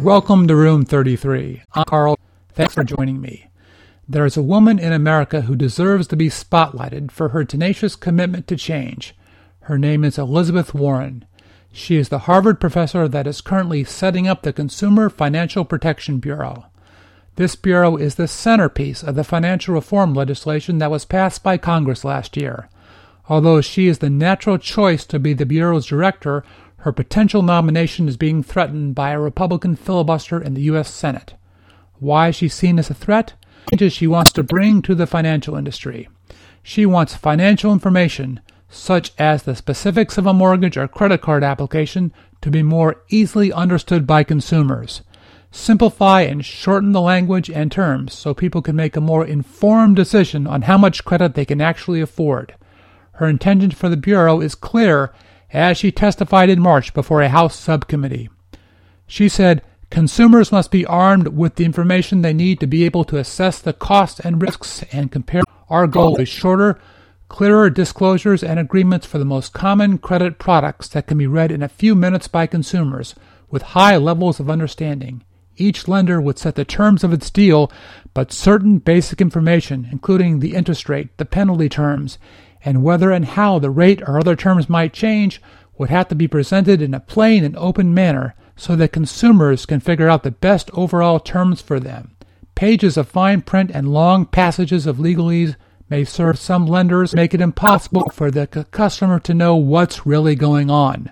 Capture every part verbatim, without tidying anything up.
Welcome to Room thirty-three. I'm Carl. Thanks for joining me. There is a woman in America who deserves to be spotlighted for her tenacious commitment to change. Her name is Elizabeth Warren. She is the Harvard professor that is currently setting up the Consumer Financial Protection Bureau. This bureau is the centerpiece of the financial reform legislation that was passed by Congress last year. Although she is the natural choice to be the bureau's director, her potential nomination is being threatened by a Republican filibuster in the U S Senate. Why is she seen as a threat? Changes she wants to bring to the financial industry. She wants financial information, such as the specifics of a mortgage or credit card application, to be more easily understood by consumers. Simplify and shorten the language and terms so people can make a more informed decision on how much credit they can actually afford. Her intention for the Bureau is clear, as she testified in March before a House subcommittee. She said, consumers must be armed with the information they need to be able to assess the costs and risks and compare. Our goal is shorter, clearer disclosures and agreements for the most common credit products that can be read in a few minutes by consumers with high levels of understanding. Each lender would set the terms of its deal, but certain basic information, including the interest rate, the penalty terms, and whether and how the rate or other terms might change, would have to be presented in a plain and open manner so that consumers can figure out the best overall terms for them. Pages of fine print and long passages of legalese may serve some lenders, make it impossible for the c- customer to know what's really going on.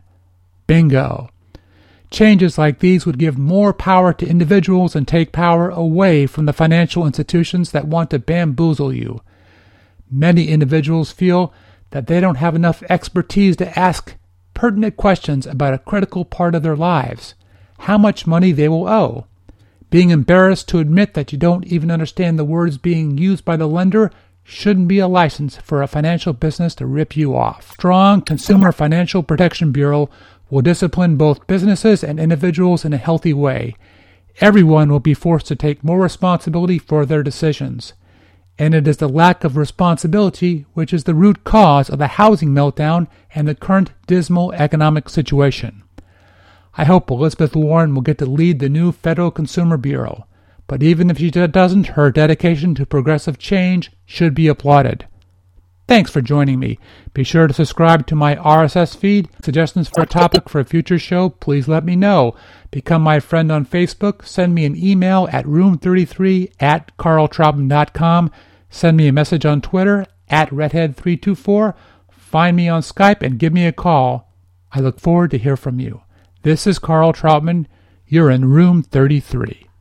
Bingo. Changes like these would give more power to individuals and take power away from the financial institutions that want to bamboozle you. Many individuals feel that they don't have enough expertise to ask pertinent questions about a critical part of their lives, how much money they will owe. Being embarrassed to admit that you don't even understand the words being used by the lender shouldn't be a license for a financial business to rip you off. Strong Consumer Financial Protection Bureau will discipline both businesses and individuals in a healthy way. Everyone will be forced to take more responsibility for their decisions. And it is the lack of responsibility which is the root cause of the housing meltdown and the current dismal economic situation. I hope Elizabeth Warren will get to lead the new Federal Consumer Bureau, but even if she doesn't, her dedication to progressive change should be applauded. Thanks for joining me. Be sure to subscribe to my R S S feed. Suggestions for a topic for a future show, please let me know. Become my friend on Facebook. Send me an email at room thirty-three at carl trautman dot com. Send me a message on Twitter at redhead three two four. Find me on Skype and give me a call. I look forward to hear from you. This is Carl Trautman. You're in Room thirty-three.